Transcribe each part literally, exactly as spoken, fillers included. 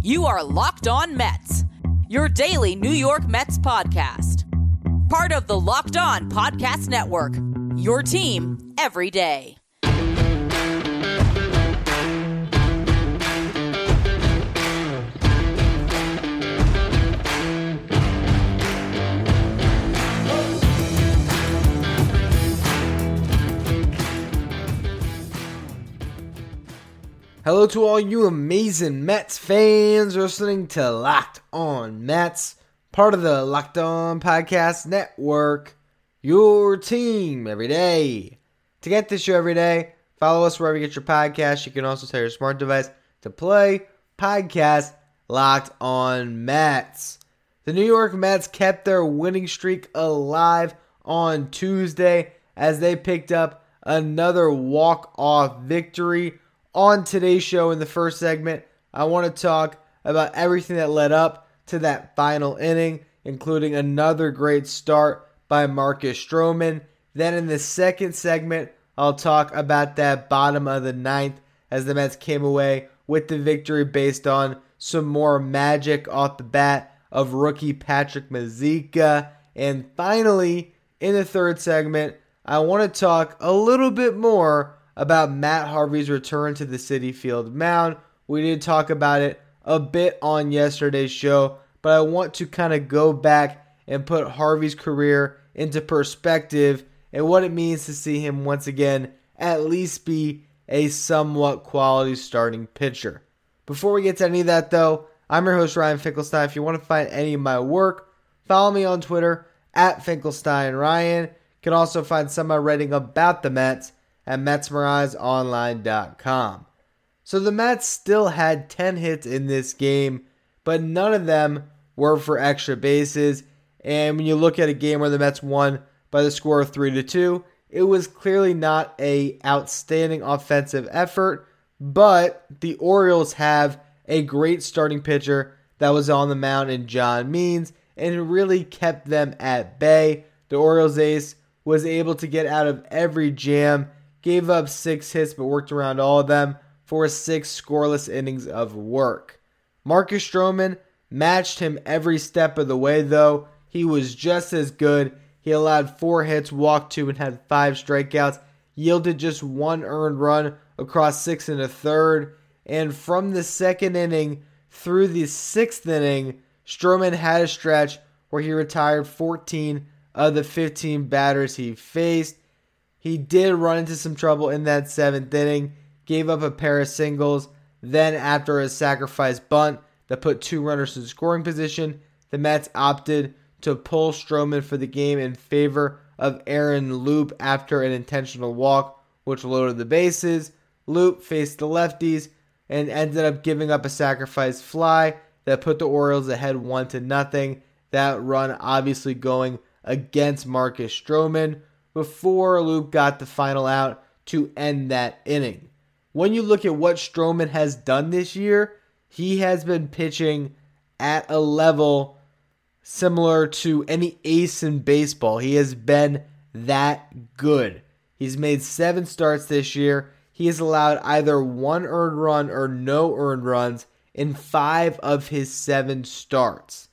You are Locked On Mets, your daily New York Mets podcast. Part of the Locked On Podcast Network, your team every day. Hello to all you amazing Mets fans listening to Locked On Mets, part of the Locked On Podcast Network, your team every day. To get this show every day, follow us wherever you get your podcasts. You can also tell your smart device to play podcast Locked On Mets. The New York Mets kept their winning streak alive on Tuesday as they picked up another walk-off victory. On today's show, in the first segment, I want to talk about everything that led up to that final inning, including another great start by Marcus Stroman. Then in the second segment, I'll talk about that bottom of the ninth as the Mets came away with the victory based on some more magic off the bat of rookie Patrick Mazeika. And finally, in the third segment, I want to talk a little bit more about Matt Harvey's return to the Citi Field mound. We did talk about it a bit on yesterday's show, but I want to kind of go back and put Harvey's career into perspective and what it means to see him once again at least be a somewhat quality starting pitcher. Before we get to any of that though, I'm your host Ryan Finkelstein. If you want to find any of my work, follow me on Twitter at FinkelsteinRyan. You can also find some of my writing about the Mets at Mets Mirage Online dot com. So the Mets still had ten hits in this game, but none of them were for extra bases. And when you look at a game where the Mets won by the score of three to two, it was clearly not an outstanding offensive effort, but the Orioles have a great starting pitcher that was on the mound in John Means, and it really kept them at bay. The Orioles ace was able to get out of every jam, gave up six hits but worked around all of them for six scoreless innings of work. Marcus Stroman matched him every step of the way though. He was just as good. He allowed four hits, walked two, and had five strikeouts. Yielded just one earned run across six and a third. And from the second inning through the sixth inning, Stroman had a stretch where he retired fourteen of the fifteen batters he faced. He did run into some trouble in that seventh inning, gave up a pair of singles. Then after a sacrifice bunt that put two runners in scoring position, the Mets opted to pull Stroman for the game in favor of Aaron Loup after an intentional walk, which loaded the bases. Loup faced the lefties and ended up giving up a sacrifice fly that put the Orioles ahead one to nothing. That run obviously going against Marcus Stroman before Loup got the final out to end that inning. When you look at what Stroman has done this year, he has been pitching at a level similar to any ace in baseball. He has been that good. He's made seven starts this year. He has allowed either one earned run or no earned runs in five of his seven starts.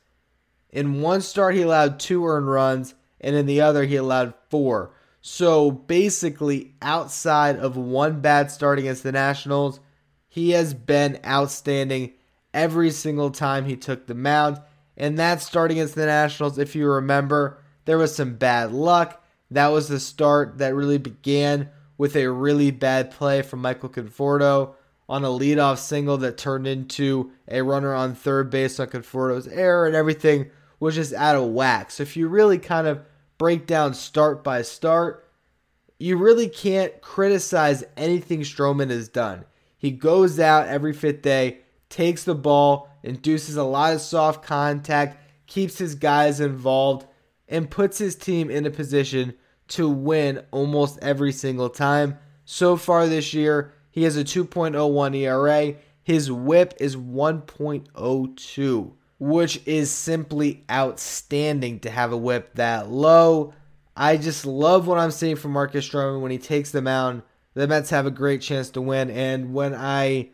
In one start, he allowed two earned runs, and in the other, he allowed four. So basically, outside of one bad start against the Nationals, he has been outstanding every single time he took the mound. And that start against the Nationals, if you remember, there was some bad luck. That was the start that really began with a really bad play from Michael Conforto on a leadoff single that turned into a runner on third base on Conforto's error, and everything was just out of whack. So if you really kind of break down start by start, you really can't criticize anything Stroman has done. He goes out every fifth day, takes the ball, induces a lot of soft contact, keeps his guys involved, and puts his team in a position to win almost every single time. So far this year, he has a two point oh one E R A. His whip is one point oh two, which is simply outstanding to have a whip that low. I just love what I'm seeing from Marcus Stroman when he takes the mound. The Mets have a great chance to win, and when I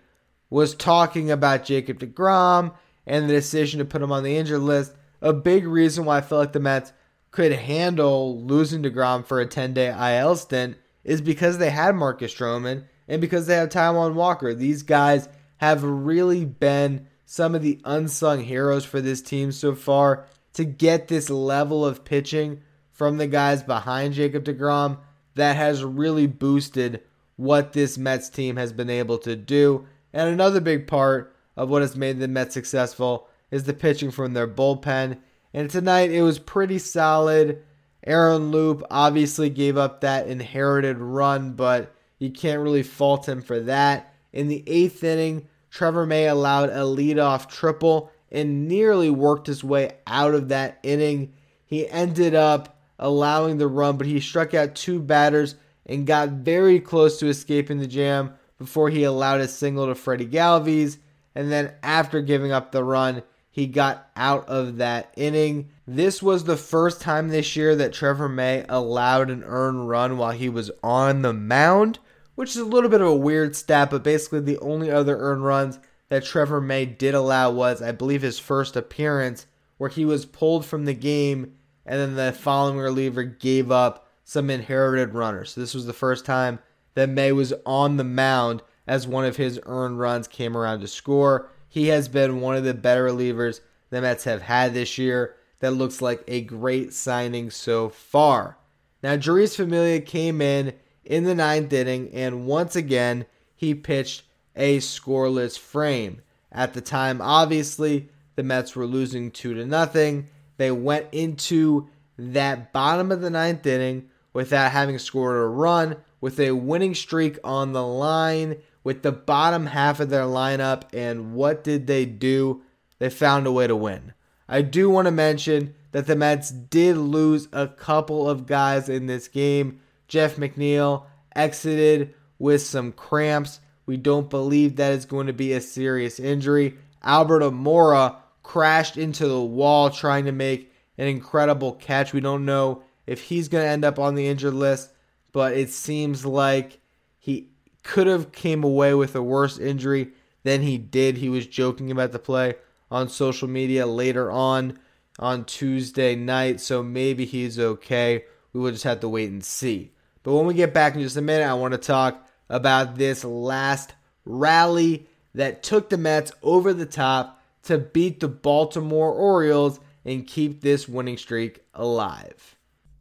was talking about Jacob deGrom and the decision to put him on the injured list. A big reason why I feel like the Mets could handle losing deGrom for a ten-day I L stint is because they had Marcus Stroman and because they have Taijuan Walker. These guys have really been some of the unsung heroes for this team so far. To get this level of pitching from the guys behind Jacob deGrom, that has really boosted what this Mets team has been able to do. And another big part of what has made the Mets successful is the pitching from their bullpen. And tonight it was pretty solid. Aaron Loup obviously gave up that inherited run, but you can't really fault him for that. In the eighth inning, Trevor May allowed a leadoff triple and nearly worked his way out of that inning. He ended up allowing the run, but he struck out two batters and got very close to escaping the jam before he allowed a single to Freddie Galvis. And then after giving up the run, he got out of that inning. This was the first time this year that Trevor May allowed an earned run while he was on the mound, which is a little bit of a weird stat, but basically the only other earned runs that Trevor May did allow was, I believe, his first appearance where he was pulled from the game and then the following reliever gave up some inherited runners. So this was the first time that May was on the mound as one of his earned runs came around to score. He has been one of the better relievers the Mets have had this year. That looks like a great signing so far. Now, Jeurys Familia came in in the ninth inning, and once again, he pitched a scoreless frame. At the time, obviously, the Mets were losing two to nothing. They went into that bottom of the ninth inning without having scored a run, with a winning streak on the line, with the bottom half of their lineup, and what did they do? They found a way to win. I do want to mention that the Mets did lose a couple of guys in this game. Jeff McNeil exited with some cramps. We don't believe that is going to be a serious injury. Albert Amora crashed into the wall trying to make an incredible catch. We don't know if he's going to end up on the injured list, but it seems like he could have came away with a worse injury than he did. He was joking about the play on social media later on on Tuesday night, so maybe he's okay. We will just have to wait and see. But when we get back in just a minute, I want to talk about this last rally that took the Mets over the top to beat the Baltimore Orioles and keep this winning streak alive.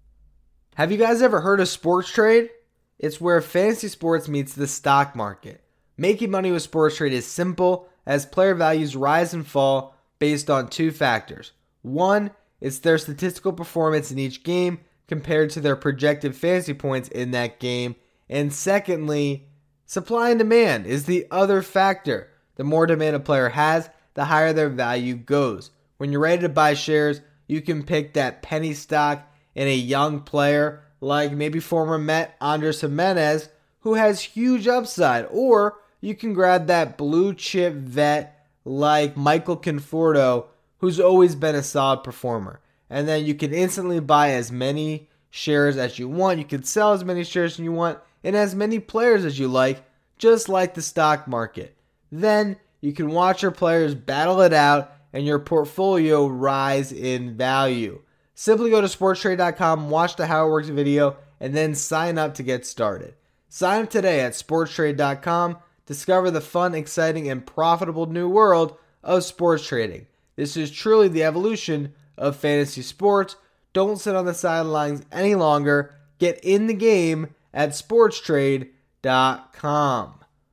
Have you guys ever heard of Sports Trade? It's where fantasy sports meets the stock market. Making money with Sports Trade is simple, as player values rise and fall based on two factors. One, it's their statistical performance in each game compared to their projected fantasy points in that game. And secondly, supply and demand is the other factor. The more demand a player has, the higher their value goes. When you're ready to buy shares, you can pick that penny stock in a young player like maybe former Met Andres Gimenez, who has huge upside, or you can grab that blue chip vet like Michael Conforto, who's always been a solid performer. And then you can instantly buy as many shares as you want. You can sell as many shares as you want and as many players as you like, just like the stock market. Then you can watch your players battle it out and your portfolio rise in value. Simply go to sports trade dot com, watch the How It Works video, and then sign up to get started. Sign up today at sports trade dot com. Discover the fun, exciting, and profitable new world of sports trading. This is truly the evolution of fantasy sports. Don't sit on the sidelines any longer. Get in the game at sports trade dot com.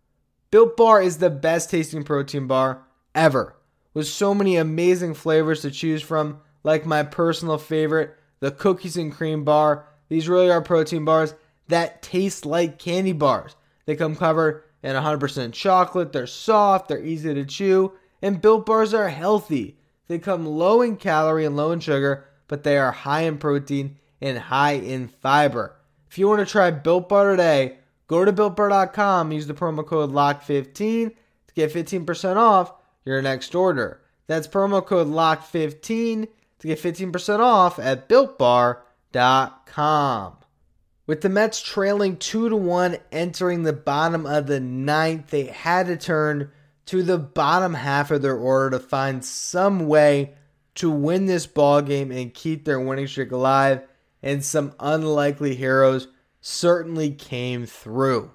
Built Bar is the best tasting protein bar ever, with so many amazing flavors to choose from, like my personal favorite, the cookies and cream bar. These really are protein bars that taste like candy bars. They come covered in one hundred percent chocolate, they're soft, they're easy to chew, and Built Bars are healthy. They come low in calorie and low in sugar, but they are high in protein and high in fiber. If you want to try Built Bar today, go to built bar dot com, use the promo code lock fifteen to get fifteen percent off your next order. That's promo code lock fifteen to get fifteen percent off at built bar dot com. With the Mets trailing two to one entering the bottom of the ninth, they had to turn to the bottom half of their order to find some way to win this ball game and keep their winning streak alive, and some unlikely heroes certainly came through.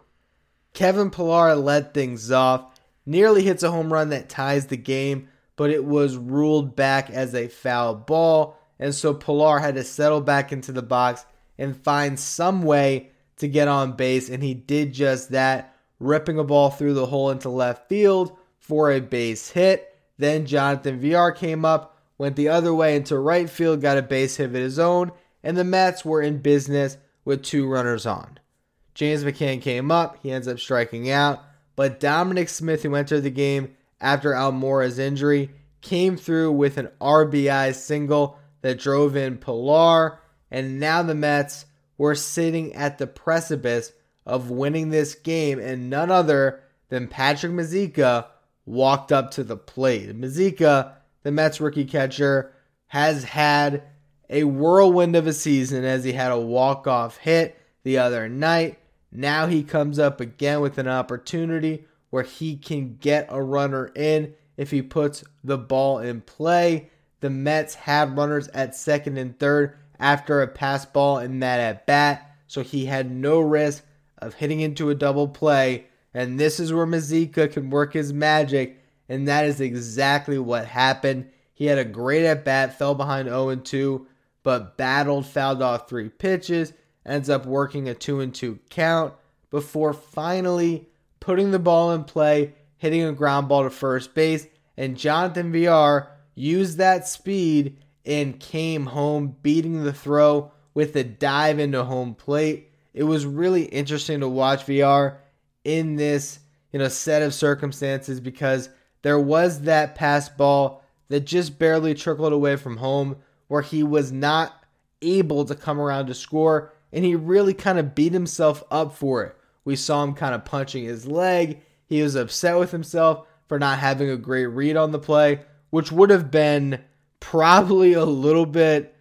Kevin Pillar led things off, nearly hits a home run that ties the game, but it was ruled back as a foul ball, and so Pillar had to settle back into the box and find some way to get on base, and he did just that, ripping a ball through the hole into left field for a base hit. Then Jonathan Villar came up, went the other way into right field, got a base hit of his own, and the Mets were in business with two runners on. James McCann came up, he ends up striking out, but Dominic Smith, who entered the game after Almora's injury, came through with an R B I single that drove in Pillar, and now the Mets were sitting at the precipice of winning this game, and none other than Patrick Mazeika walked up to the plate. Mazeika, the Mets rookie catcher, has had a whirlwind of a season as he had a walk-off hit the other night. Now he comes up again with an opportunity where he can get a runner in if he puts the ball in play. The Mets had runners at second and third after a pass ball in that at-bat, so he had no risk of hitting into a double play, and this is where Mazeika can work his magic, and that is exactly what happened. He had a great at-bat, fell behind oh and two, but battled, fouled off three pitches, ends up working a two and two count before finally putting the ball in play, hitting a ground ball to first base, and Jonathan Villar used that speed and came home, beating the throw with a dive into home plate. It was really interesting to watch Villar in this, you know, set of circumstances because there was that pass ball that just barely trickled away from home where he was not able to come around to score, and he really kind of beat himself up for it. We saw him kind of punching his leg. He was upset with himself for not having a great read on the play, which would have been probably a little bit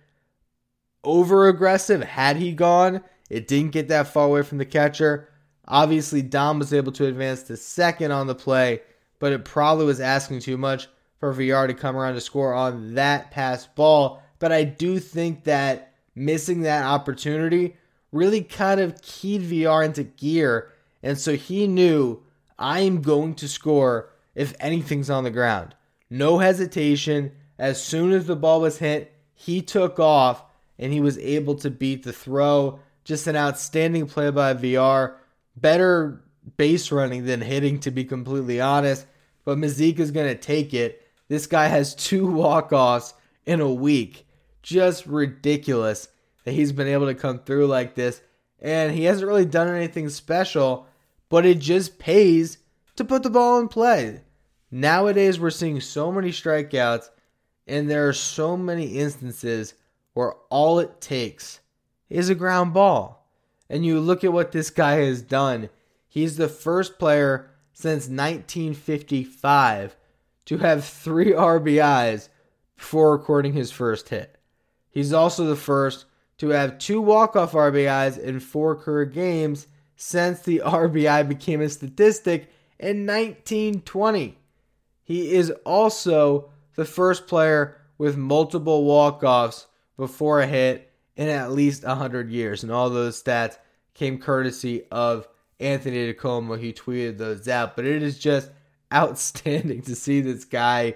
over aggressive had he gone. It didn't get that far away from the catcher. Obviously, Dom was able to advance to second on the play, but it probably was asking too much for Villar to come around to score on that pass ball. But I do think that missing that opportunity really kind of keyed Villar into gear, and so he knew, I am going to score if anything's on the ground. No hesitation. As soon as the ball was hit, he took off, and he was able to beat the throw. Just an outstanding play by Villar. Better base running than hitting, to be completely honest. But Mazeika's going to take it. This guy has two walk-offs in a week. Just ridiculous that he's been able to come through like this. And he hasn't really done anything special, but it just pays to put the ball in play. Nowadays, we're seeing so many strikeouts, and there are so many instances where all it takes is a ground ball. And you look at what this guy has done. He's the first player since nineteen fifty-five to have three R B Is before recording his first hit. He's also the first to have two walk-off R B Is in four career games since the R B I became a statistic in nineteen twenty. He is also the first player with multiple walk-offs before a hit in at least one hundred years. And all those stats came courtesy of Anthony DeComo. He tweeted those out. But it is just outstanding to see this guy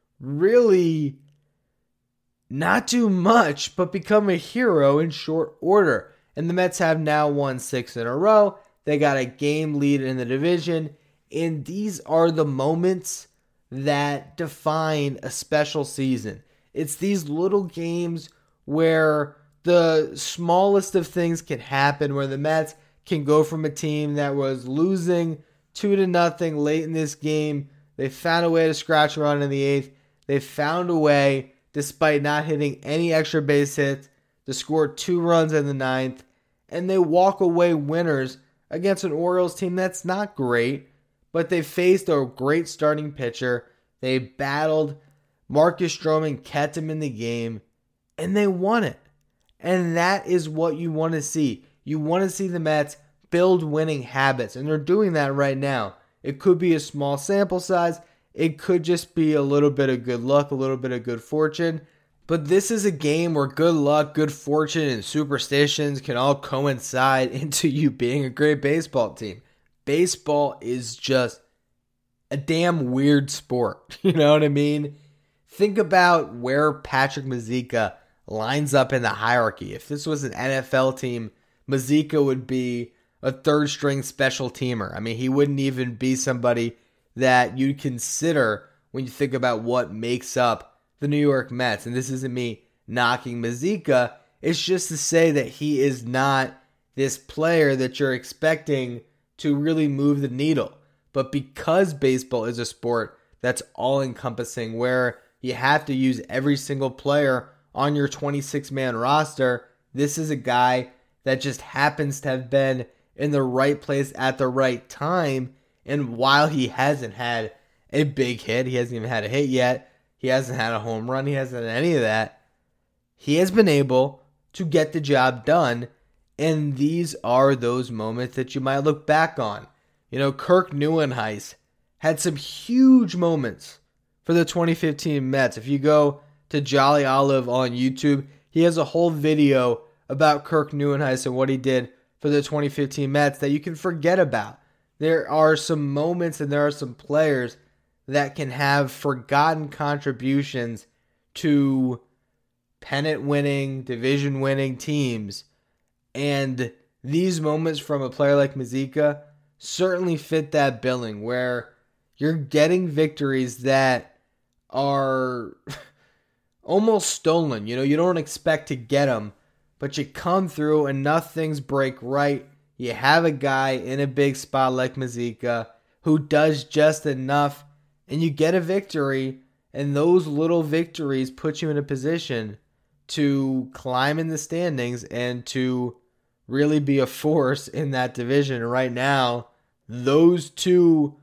really not do much, but become a hero in short order. And the Mets have now won six in a row. They got a game lead in the division. And these are the moments that define a special season. It's these little games where the smallest of things can happen, where the Mets can go from a team that was losing two to nothing late in this game. They found a way to scratch a run in the eighth. They found a way, despite not hitting any extra base hits, to score two runs in the ninth. And they walk away winners against an Orioles team that's not great, but they faced a great starting pitcher. They battled. Marcus Stroman kept him in the game, and they won it. And that is what you want to see. You want to see the Mets build winning habits, and they're doing that right now. It could be a small sample size. It could just be a little bit of good luck, a little bit of good fortune. But this is a game where good luck, good fortune, and superstitions can all coincide into you being a great baseball team. Baseball is just a damn weird sport. You know what I mean? Think about where Patrick Mazeika lines up in the hierarchy. If this was an N F L team, Mazeika would be a third string special teamer. I mean, he wouldn't even be somebody that you'd consider when you think about what makes up the New York Mets. And this isn't me knocking Mazeika. It's just to say that he is not this player that you're expecting to really move the needle. But because baseball is a sport that's all-encompassing, where you have to use every single player on your twenty-six man roster, this is a guy that just happens to have been in the right place at the right time. And while he hasn't had a big hit, he hasn't even had a hit yet, he hasn't had a home run, he hasn't had any of that, he has been able to get the job done. And these are those moments that you might look back on. You know, Kirk Neuenhuis had some huge moments for the twenty fifteen Mets. If you go to Jolly Olive on YouTube, he has a whole video about Kirk Neuenhuis and what he did for the twenty fifteen Mets that you can forget about. There are some moments and there are some players that can have forgotten contributions to pennant-winning, division-winning teams. And these moments from a player like Mazeika certainly fit that billing, where you're getting victories that are almost stolen. You know, you don't expect to get them, but you come through and nothing's break right. You have a guy in a big spot like Mazeika who does just enough, and you get a victory, and those little victories put you in a position to climb in the standings and to really be a force in that division. Right now, those two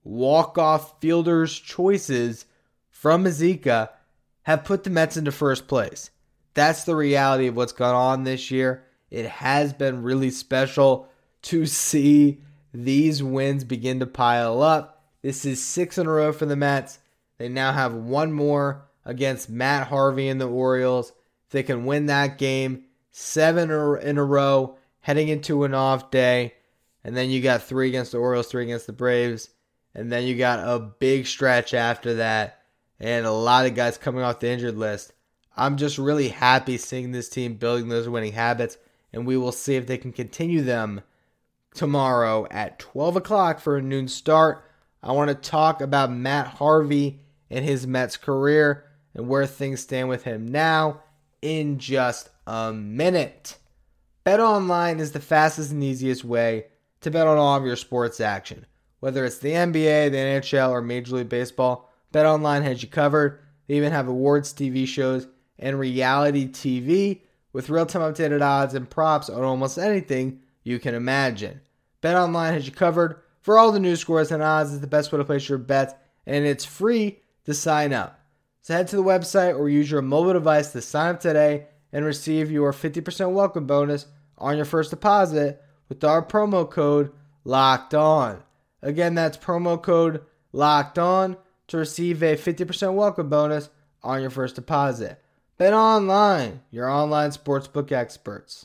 walk-off fielders' choices from Mazeika have put the Mets into first place. That's the reality of what's gone on this year. It has been really special to see these wins begin to pile up. This is six in a row for the Mets. They now have one more against Matt Harvey and the Orioles. If they can win that game, seven in a row, heading into an off day. And then you got three against the Orioles, three against the Braves. And then you got a big stretch after that. And a lot of guys coming off the injured list. I'm just really happy seeing this team building those winning habits. And we will see if they can continue them tomorrow at twelve o'clock for a noon start. I want to talk about Matt Harvey and his Mets career and where things stand with him now in just a minute. BetOnline is the fastest and easiest way to bet on all of your sports action. Whether it's the N B A, the N H L, or Major League Baseball, BetOnline has you covered. They even have awards, T V shows, and reality T V with real-time updated odds and props on almost anything you can imagine. BetOnline has you covered for all the news, scores, and odds. Is the best way to place your bets, and it's free to sign up. So head to the website or use your mobile device to sign up today and receive your fifty percent welcome bonus on your first deposit with our promo code LOCKEDON. Again, that's promo code LOCKEDON to receive a fifty percent welcome bonus on your first deposit. BetOnline, your online sportsbook experts.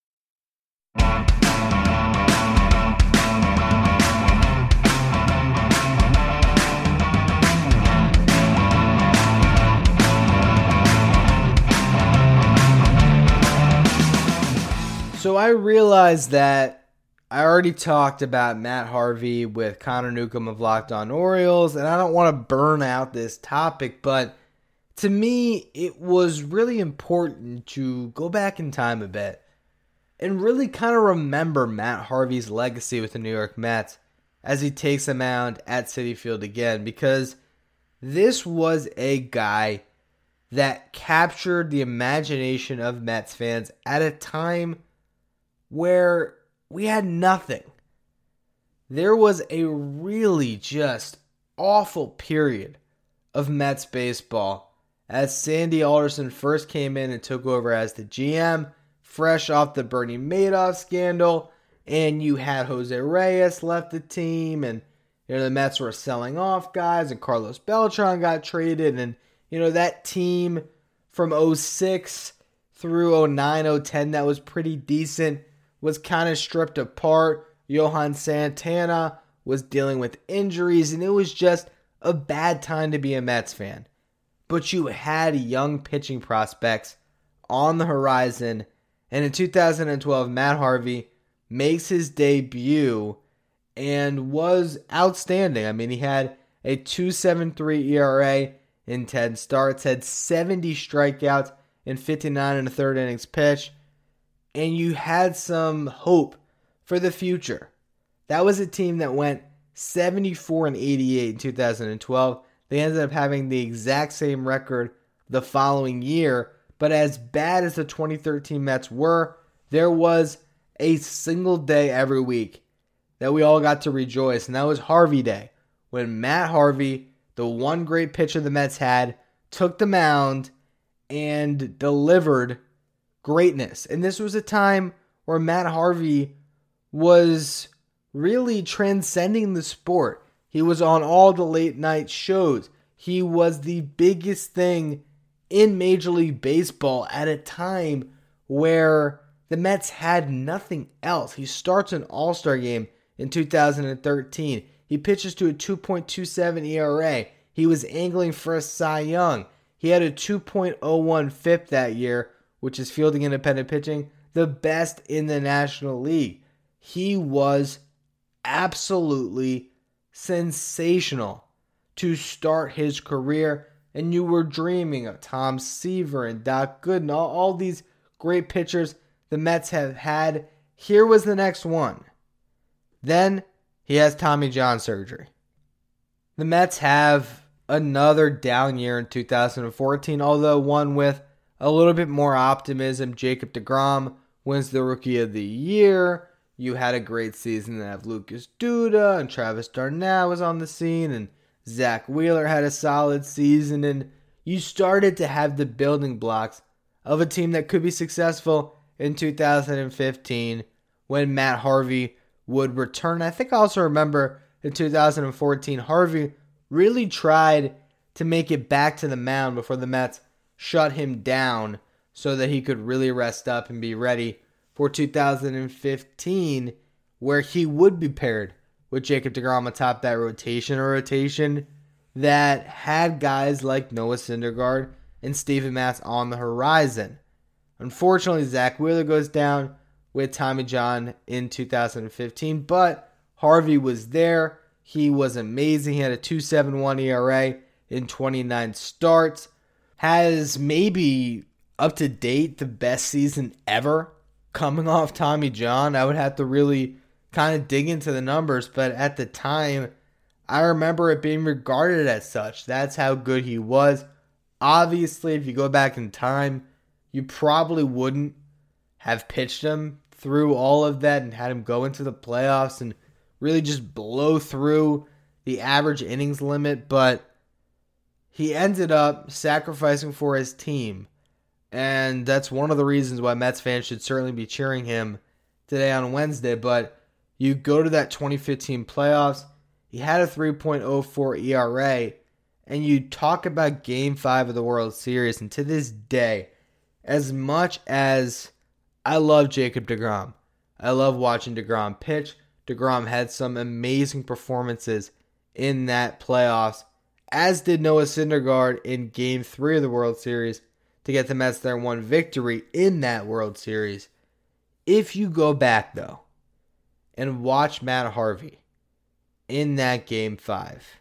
So I realized that I already talked about Matt Harvey with Connor Newcomb of Locked On Orioles, and I don't want to burn out this topic, but to me, it was really important to go back in time a bit and really kind of remember Matt Harvey's legacy with the New York Mets as he takes a mound at Citi Field again, because this was a guy that captured the imagination of Mets fans at a time where we had nothing. There was a really just awful period of Mets baseball as Sandy Alderson first came in and took over as the G M, fresh off the Bernie Madoff scandal, and you had Jose Reyes left the team, and You know, the Mets were selling off guys, and Carlos Beltran got traded, and, you know, that team from oh six through oh nine, oh ten that was pretty decent was kind of stripped apart. Johan Santana was dealing with injuries, and it was just a bad time to be a Mets fan. But you had young pitching prospects on the horizon, and in two thousand twelve, Matt Harvey makes his debut and was outstanding. I mean, he had a two point seven three E R A in ten starts, had seventy strikeouts in fifty-nine and a third innings pitched, and you had some hope for the future. That was a team that went seventy-four and eighty-eight in two thousand twelve. They ended up having the exact same record the following year, but as bad as the twenty thirteen Mets were, there was a single day every week that we all got to rejoice, and that was Harvey Day, when Matt Harvey, the one great pitcher the Mets had, took the mound and delivered greatness. And this was a time where Matt Harvey was really transcending the sport. He was on all the late night shows. He was the biggest thing in Major League Baseball at a time where the Mets had nothing else. He starts an All-Star game in two thousand thirteen. He pitches to a two point two seven E R A. He was angling for a Cy Young. He had a two point oh one F I P that year, which is fielding independent pitching, the best in the National League. He was absolutely sensational to start his career, and you were dreaming of Tom Seaver and Doc Gooden, all, all these great pitchers the Mets have had. Here was the next one. Then he has Tommy John surgery. The Mets have another down year in two thousand fourteen, although one with a little bit more optimism. Jacob deGrom wins the Rookie of the Year. You had a great season that have Lucas Duda and Travis Darnell was on the scene, and Zach Wheeler had a solid season, and you started to have the building blocks of a team that could be successful in two thousand fifteen when Matt Harvey would return. I think I also remember in two thousand fourteen, Harvey really tried to make it back to the mound before the Mets shut him down so that he could really rest up and be ready for two thousand fifteen, where he would be paired with Jacob deGrom atop that rotation, a rotation that had guys like Noah Syndergaard and Steven Matz on the horizon. Unfortunately, Zach Wheeler goes down with Tommy John in two thousand fifteen, but Harvey was there. He was amazing. He had a two point seven one E R A in twenty-nine starts. Has maybe up to date the best season ever coming off Tommy John. I would have to really kind of dig into the numbers, but at the time, I remember it being regarded as such. That's how good he was. Obviously, if you go back in time, you probably wouldn't have pitched him through all of that and had him go into the playoffs and really just blow through the average innings limit, but he ended up sacrificing for his team, and that's one of the reasons why Mets fans should certainly be cheering him today on Wednesday. But you go to that twenty fifteen playoffs, he had a three point oh four E R A, and you talk about Game five of the World Series, and to this day, as much as I love Jacob deGrom, I love watching deGrom pitch. deGrom had some amazing performances in that playoffs, as did Noah Syndergaard in Game three of the World Series to get the Mets their one victory in that World Series. If you go back, though, and watch Matt Harvey in that Game five,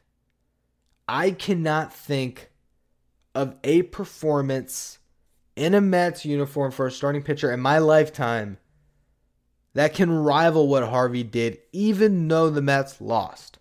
I cannot think of a performance in a Mets uniform for a starting pitcher in my lifetime that can rival what Harvey did, even though the Mets lost.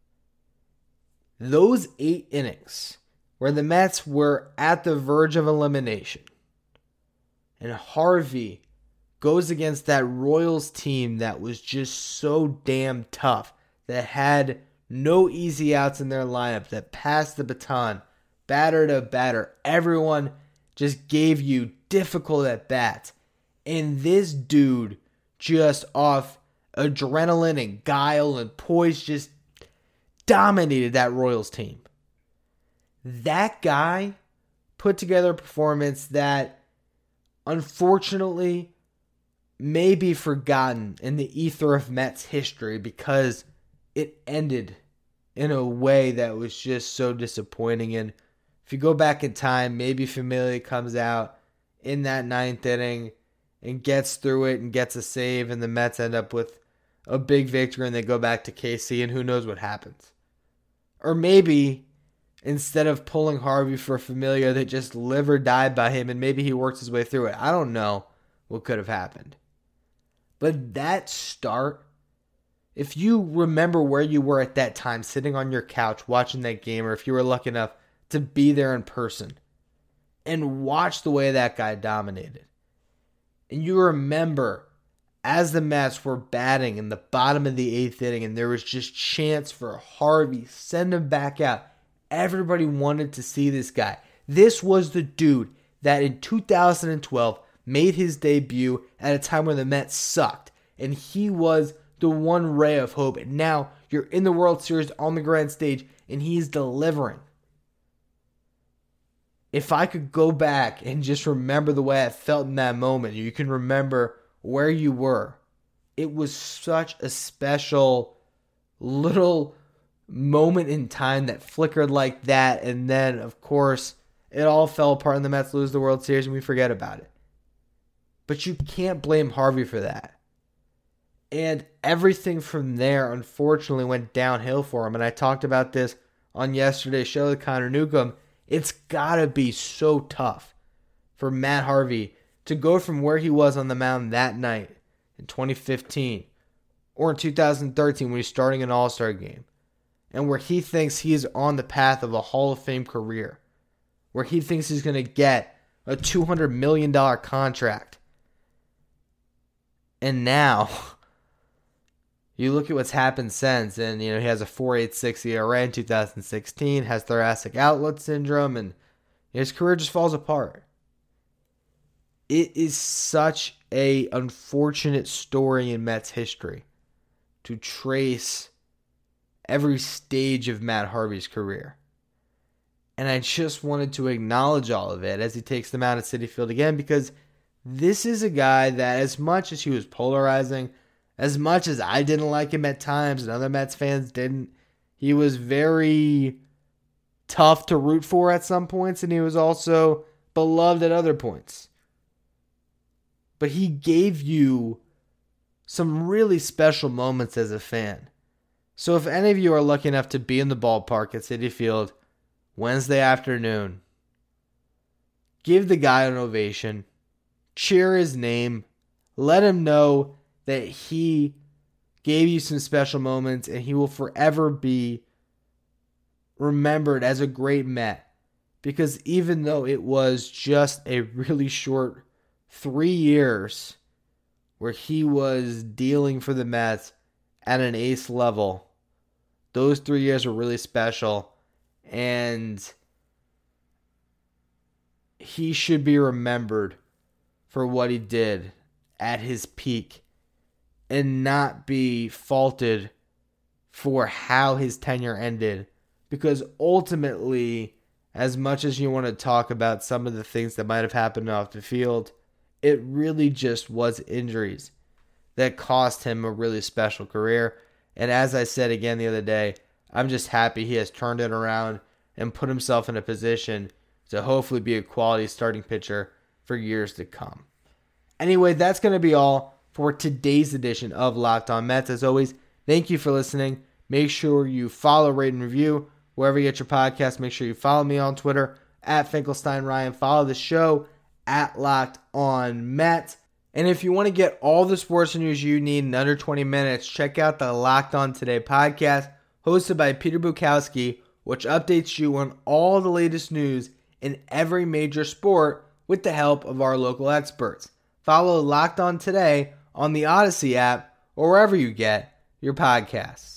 Those eight innings where the Mets were at the verge of elimination, and Harvey goes against that Royals team that was just so damn tough, that had no easy outs in their lineup, that passed the baton, batter to batter. Everyone just gave you difficult at-bats. And this dude, just off adrenaline and guile and poise, just dominated that Royals team. That guy put together a performance that, unfortunately, may be forgotten in the ether of Mets history because it ended in a way that was just so disappointing. And if you go back in time, maybe Familia comes out in that ninth inning and gets through it and gets a save, and the Mets end up with a big victory and they go back to K C, and who knows what happens. Or maybe instead of pulling Harvey for Familia, they just live or die by him, and maybe he works his way through it. I don't know what could have happened. But that start, if you remember where you were at that time, sitting on your couch watching that game, or if you were lucky enough to be there in person and watch the way that guy dominated, and you remember as the Mets were batting in the bottom of the eighth inning and there was just chance for Harvey, send him back out. Everybody wanted to see this guy. This was the dude that in two thousand twelve made his debut at a time when the Mets sucked. And he was the one ray of hope. And now you're in the World Series on the grand stage and he's delivering. If I could go back and just remember the way I felt in that moment, you can remember where you were. It was such a special little moment in time that flickered like that. And then, of course, it all fell apart and the Mets lose the World Series and we forget about it. But you can't blame Harvey for that. And everything from there, unfortunately, went downhill for him. And I talked about this on yesterday's show with Connor Newcomb. It's got to be so tough for Matt Harvey to go from where he was on the mound that night in twenty fifteen or in two thousand thirteen when he's starting an All-Star game, and where he thinks he is on the path of a Hall of Fame career, where he thinks he's going to get a two hundred million dollars contract. And now, you look at what's happened since, and you know he has a four point eight six E R A in two thousand sixteen, has thoracic outlet syndrome, and his career just falls apart. It is such a unfortunate story in Mets history to trace every stage of Matt Harvey's career. And I just wanted to acknowledge all of it as he takes them out at Citi Field again, because this is a guy that, as much as he was polarizing, as much as I didn't like him at times and other Mets fans didn't, he was very tough to root for at some points, and he was also beloved at other points. But he gave you some really special moments as a fan. So if any of you are lucky enough to be in the ballpark at Citi Field Wednesday afternoon, give the guy an ovation, cheer his name, let him know that he gave you some special moments and he will forever be remembered as a great Met. Because even though it was just a really short three years where he was dealing for the Mets at an ace level, those three years were really special, and he should be remembered for what he did at his peak and not be faulted for how his tenure ended. Because ultimately, as much as you want to talk about some of the things that might have happened off the field, it really just was injuries that cost him a really special career. And as I said again the other day, I'm just happy he has turned it around and put himself in a position to hopefully be a quality starting pitcher for years to come. Anyway, that's going to be all for today's edition of Locked On Mets. As always, thank you for listening. Make sure you follow, rate, and review wherever you get your podcast. Make sure you follow me on Twitter at FinkelsteinRyan. Follow the show at Locked On Mets. And if you want to get all the sports news you need in under twenty minutes, check out the Locked On Today podcast hosted by Peter Bukowski, which updates you on all the latest news in every major sport with the help of our local experts. Follow Locked On Today on the Odyssey app or wherever you get your podcasts.